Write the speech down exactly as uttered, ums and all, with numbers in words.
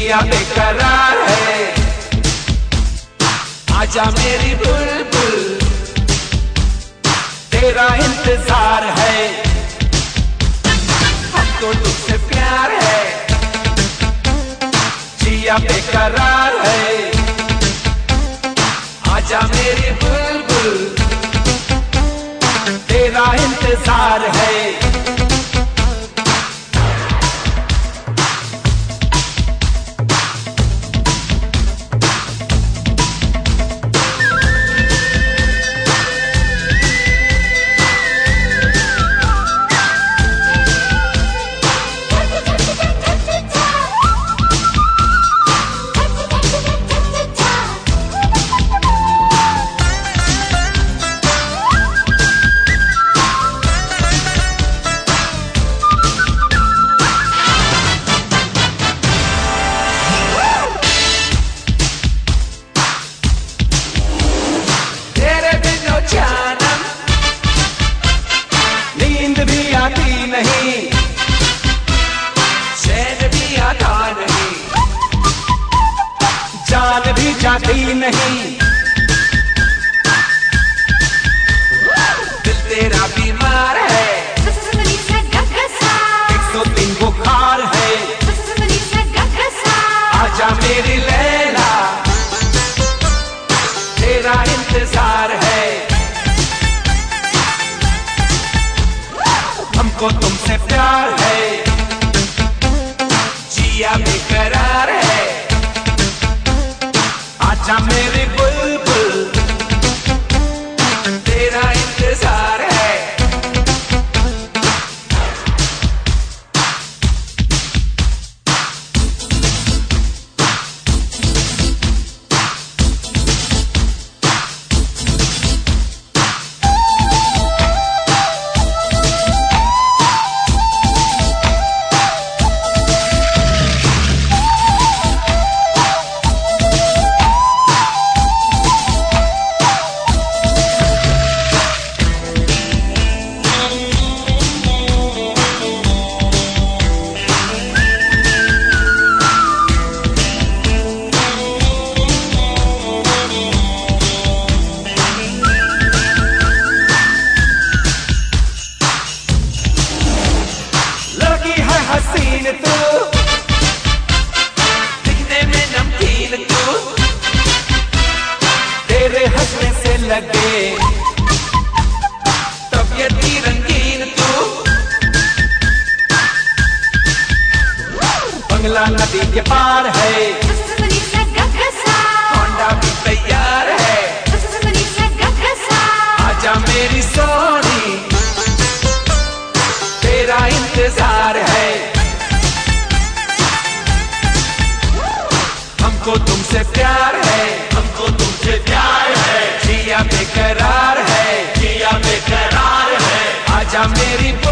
जिया बेकरार है, आजा मेरी बुलबुल, तेरा इंतजार है, हमको तुझसे प्यार है, जिया बेकरार है, आजा मेरी बुलबुल, तेरा इंतजार है। नींद भी आती नहीं, चैन भी आता नहीं, जान भी जाती नहीं, दिल तेरा बीमार है, एक सौ तीन बुखार है, आजा मेरी लैला, तेरा इंतजार है, हमको तुमसे प्यार है, जिया बेकरार है, आजा मेरी बुलबुल, तेरा इंतजार है। हसीन तू, दिखने में नमकीन तू, तेरे हंसने से लगे तबीयत की रंगीन तू, बंगला नदी के पार है, होंडा भी तैयार है, आजा मेरी सोनी, तेरा इंतजार है, हमको तुमसे प्यार है, हमको तुमसे प्यार है, जिया बेकरार है, जिया बेकरार है, आजा मेरी